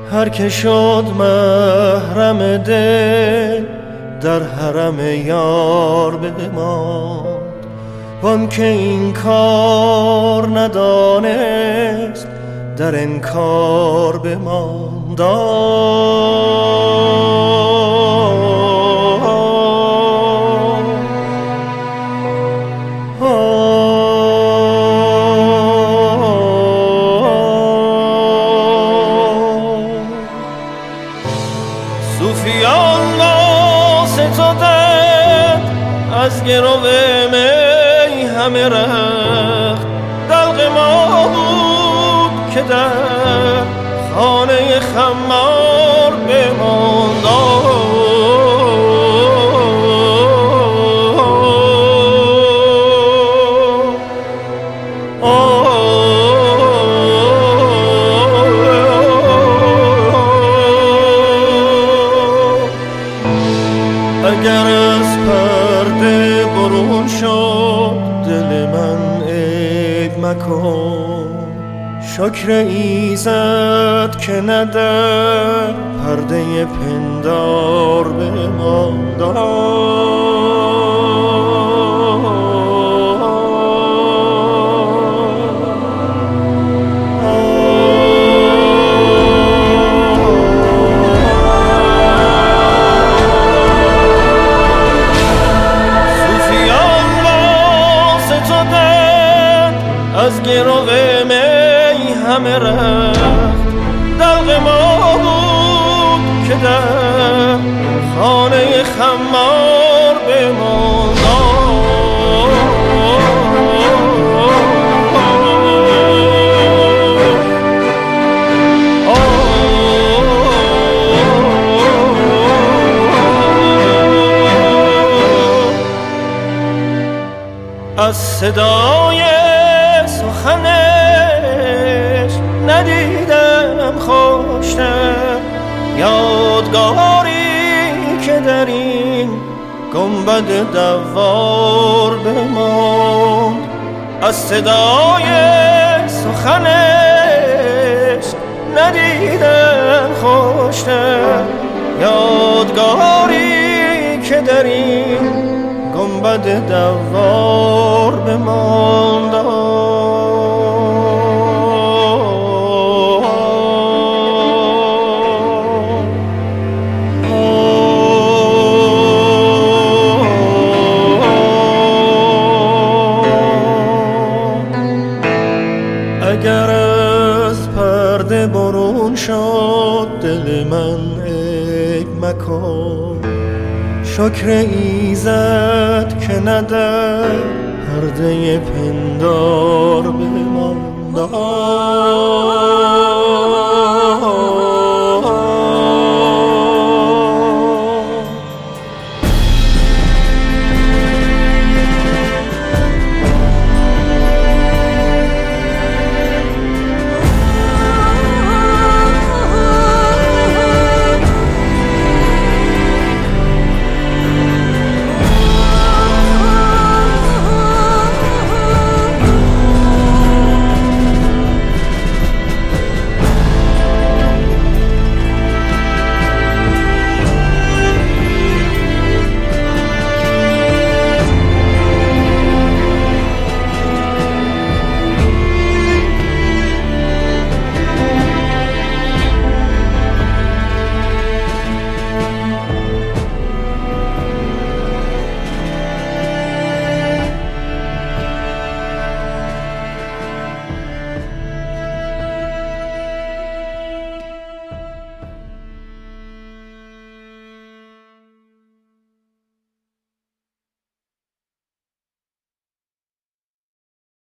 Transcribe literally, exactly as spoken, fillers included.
هر که شد محرم دل در حرم یار بماند، وان که این کار ندانست در انکار بماند. صوفیان واسطادند از گرو می همه رخت، دلق ما بود که در خانه خمار بماند. اگر از پرده برون شد دل من عیب مکن، شکر ایزد که نه در پرده پندار بماند. از گرو می همه رخت، دلق ما بود که در خانه خمار بماند. از صدای سخنش ندیدم خوشتر یادگاری که در این گنبد دوار بماند. از صدای سخنش ندیدم خوشتر یادگاری که در این گنبد دوار بماند. اگر از پرده برون شد دل من عیب مکن، شکر ایزد که نه در پرده پندار بماند.